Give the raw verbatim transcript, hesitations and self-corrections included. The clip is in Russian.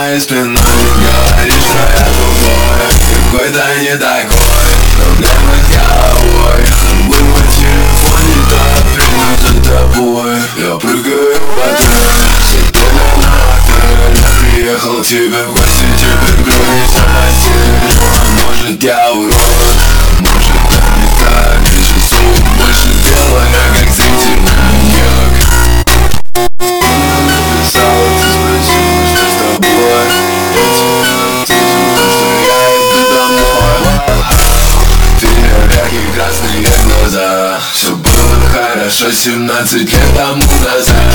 моей спиной. Говоришь, что я тупой, какой-то не такой. Проблемы с головой, забыл мой телефон, не так принят за тобой. Я прыгаю в отель, сидели на отель. Я приехал к тебе в гости, теперь грунись на постель. Может я урод, может это не так. Я часов больше делаю, как зритель маньяк. Написала, ты спросила, что с тобой. Я тебе ответил, что я иду домой. Ты яркие красные глаза. Все было хорошо семнадцать лет тому назад.